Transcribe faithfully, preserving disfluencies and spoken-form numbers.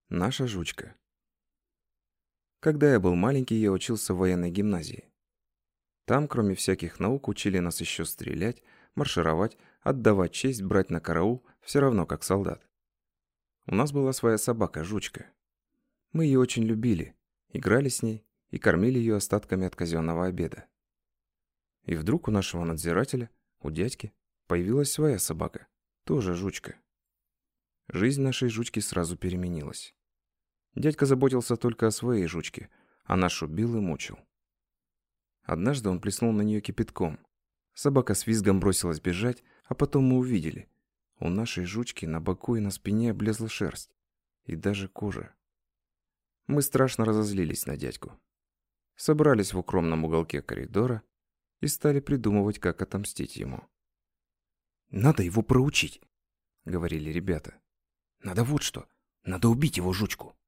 Наша жучка. Когда я был маленький, я учился в военной гимназии. Там, кроме всяких наук, учили нас еще стрелять, маршировать, отдавать честь, брать на караул, все равно как солдат. У нас была своя собака, жучка. Мы ее очень любили, играли с ней и кормили ее остатками от казенного обеда. И вдруг у нашего надзирателя, у дядьки, появилась своя собака, тоже жучка. Жизнь нашей жучки сразу переменилась. Дядька заботился только о своей жучке, а нашу бил и мучил. Однажды он плеснул на нее кипятком. Собака с визгом бросилась бежать, а потом мы увидели. У нашей жучки на боку и на спине облезла шерсть. И даже кожа. Мы страшно разозлились на дядьку. Собрались в укромном уголке коридора и стали придумывать, как отомстить ему. «Надо его проучить», — говорили ребята. «Надо вот что. Надо убить его жучку».